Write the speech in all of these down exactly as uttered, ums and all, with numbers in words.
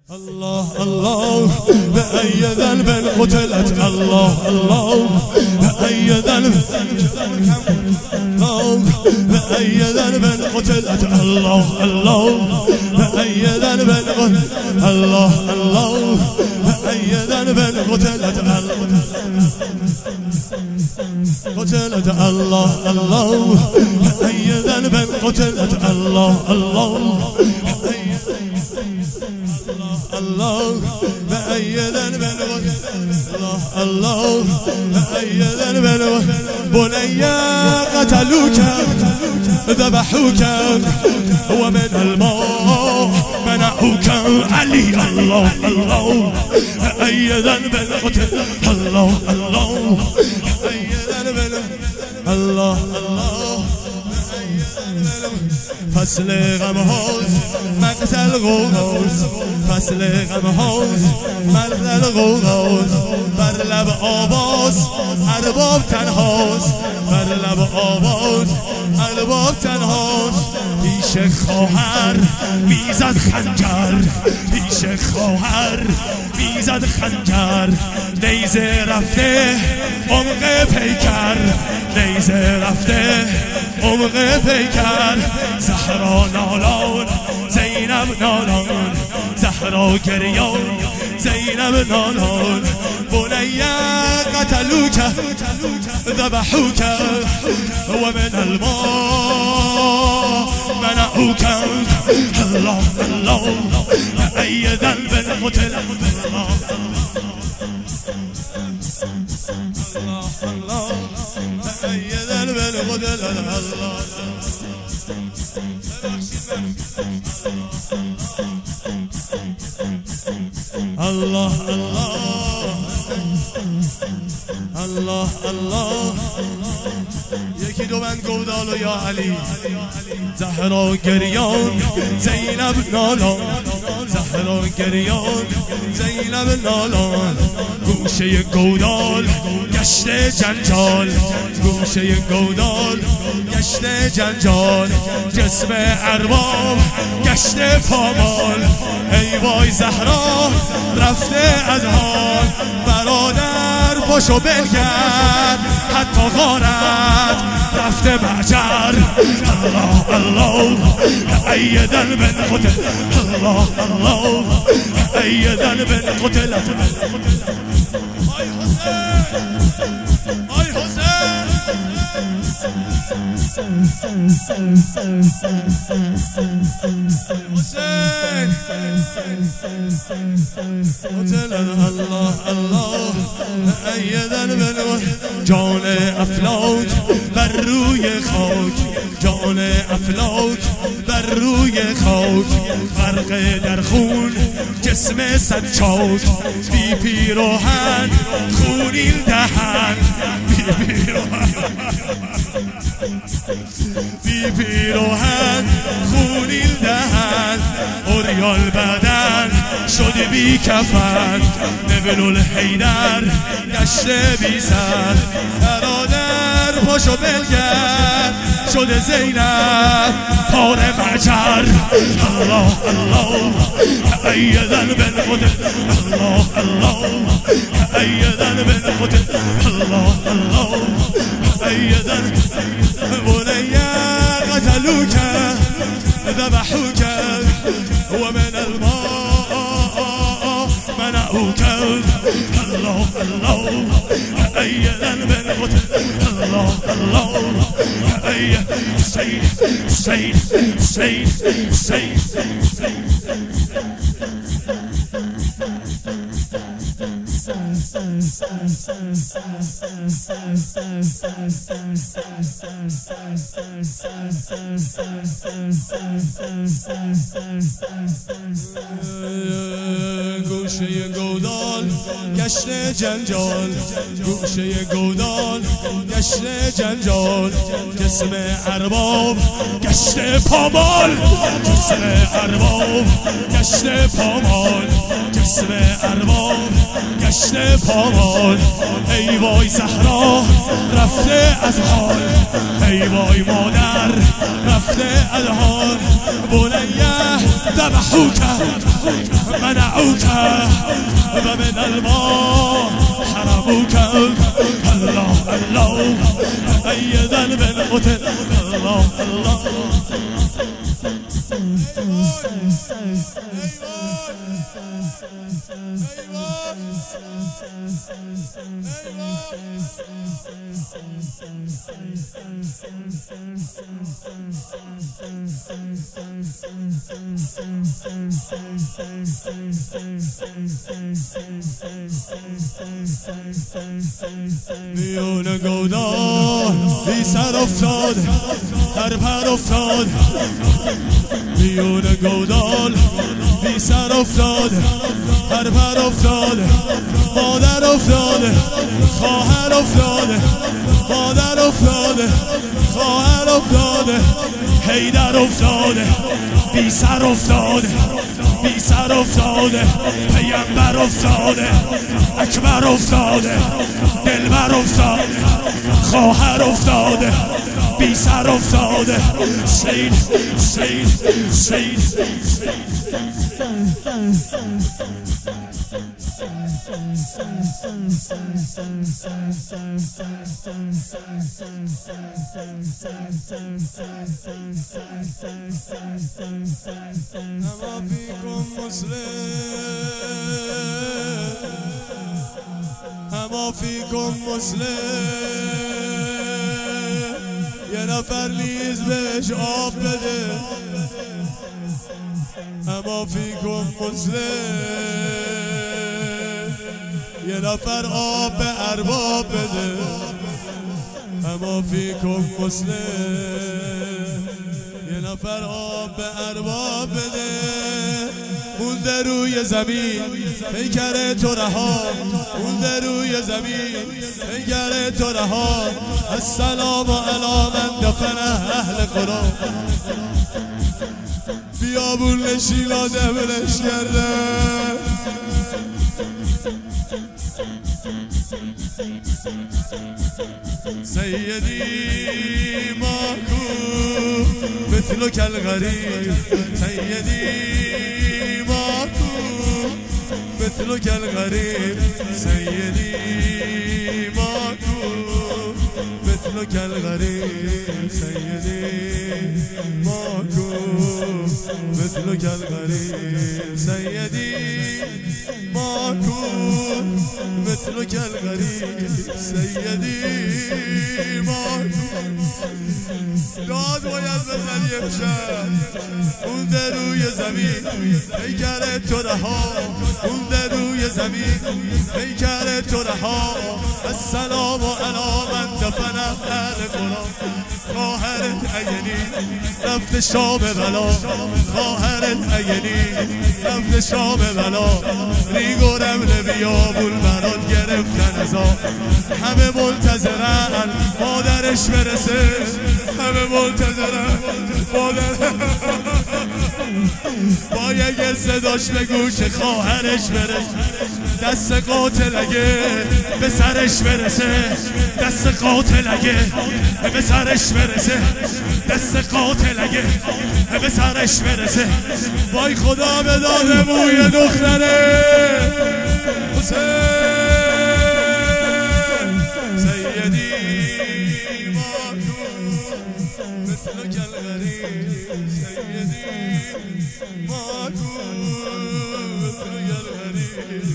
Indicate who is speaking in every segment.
Speaker 1: الله الله بأي ذنب قتلت الله الله بأي ذنب الله بأي ذنب قتلت الله الله بأي ذنب الله الله بأي ذنب قتلت قتلت الله الله بأي ذنب قتلت الله الله الله بأي ذنب الله الله بأي ذنب بني قتلوك ذبحوك ومن الماء منعوك علي الله الله بأي ذنب قتل الله الله بأي ذنب الله الله فصل غم هاز مقتل غوغاز فصل غم هاز مقتل غوغاز بر لب آواز ارباب تنهاست بر لب آواز ارباب تنهاست پیش خواهر میزد خنجر پیش خواهر میزد خنجر نیزه رفته عمق پیکر نیزه رفته عمق پیکر زهرا نالان زینب نالان زهرا گریان زینب نالان بنی قتلوک ذبحوک ومن الماء منعوک الله الله بأي ذنب قتل الله الله بأي ذنب قتل الله الله الله الله یکی دو من گودال و یا علی زهرا گریان زینب نالان زهرا گریان زینب نالان گوشه گودال گشت جنجال گوشه گودال گشت جنجال جسم ارباب گشت پامال ای وای زهرا رفته از حال برادر پاشو بلگرد حتی غارت رفته مجر الله الله ای ذنب قتل الله الله ای ذنب قتلت آی حسین آی حسین قتل الله الله ای ذنب جان افلاک بر روی خاک جان افلاک بر روی خاک غرق در خون جسم صد چاک بی پیراهن خونین دهن بی پیراهن بی پیراهن خونین دهن اوریال بدن شده بی کفن ابن الحیدر گشته بی سر برادر پاشو بلگرد شده زینب پار مجر الله الله ای ذنب قتل الله الله ای ذنب قتل الله الله ای ذنب بنی قتلوک ذبحوک ومن الماء منعوک الله الله ای ذنب قتل الله الله ای سید سید سید سید گوشه گودال گشت جنجال گوشه گودال گشت جنجال جسم ارباب گشت پامال جسم ارباب گشت پامال جسم ارباب گشت پامال ای وای زهرا رفته از حال ای وای مادر رفته از حال بنیه ذبحوك منعوك ومن الماء حرموك الله الله أي ذنب قتل الله الله میون گودال بی سر افتاد هر پر افتاد میون گودال بی سر افتاد هر پر افتاد مادر افتاد خواهر افتاد مادر افتاد خواهر افتاد حیدر افتاد بی سر افتاد بی سر افتاده پیامبر افتاده اکبر افتاده دلبر افتاده خواهر افتاده بی سر افتاده سید سید سید اما فیکم مسلم اما فیکم مسلم یه نفر نیز بهش آب بده اما فیکم مسلم یه نفر آب به ارباب بده اما فیکم مسلم یه نفر آب به ارباب بده مونده روی زمین پیکر تو رها مونده روی زمین پیکر تو رها السلام علی من دفن اهل قرآن بیابون نشیلا دبلش کرده سیدی ماکو مثلک الغریب سیدی ماکو مثلک الغریب سیدی ماکو مثلک الغریب سیدی ماکو مثلک الغریب سیدی ماکو مثلک الغریب سیدی ماکو داد باید بزنی امشب مونده روی زمین پیکر تو رها مونده روی زمین پیکر تو رها السلام علی من دفن اهل قرآن خواهرت اگنی رفت شام بلا خواهرت اگنی رفت شام بلا ریگو رمل بیابون برات گرفتن ازا همه منتظرن مادرش برسه همه منتظرن مادر با یک صداش به گوش خواهرش برسه دست قاتل اگه به سرش برسه دست قاتل اگه به سرش برسه دست قاتل اگه به سرش برسه وای خدا به داد موی دختره حسین سیدی ماکو مثلک الغریب سیدی ماکو مثلک الغریب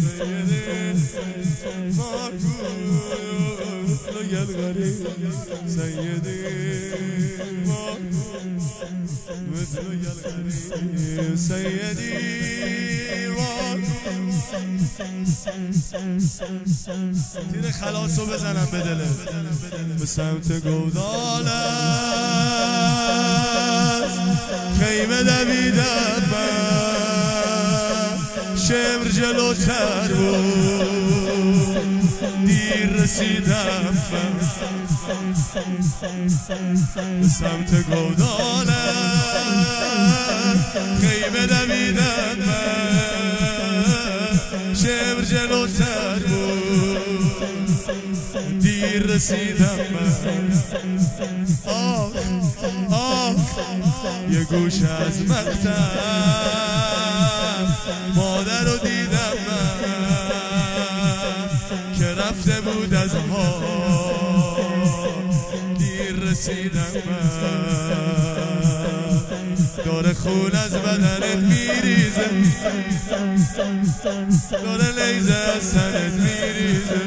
Speaker 1: سیدی ماکو مثلک الغریب سیدی ماکو مثلک الغریب سیدی تیر خلاصو بزنم به دله به سمت گودال است خیمه دویدم من شمر جلوتر بود دیر رسیدم من به سمت گودال است خیمه دویدم من شمر جلوتر بود دیر رسیدم من آه آه یه گوش از مقتل مادر رو دیدم من که رفته بود از ها دیر رسیدم من داره خون از بدنت میریزه داره لیزه از سنت میریزه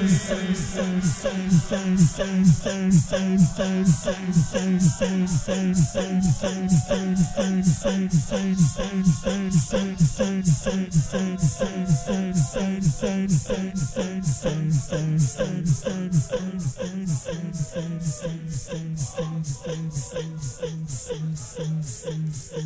Speaker 1: Thank you.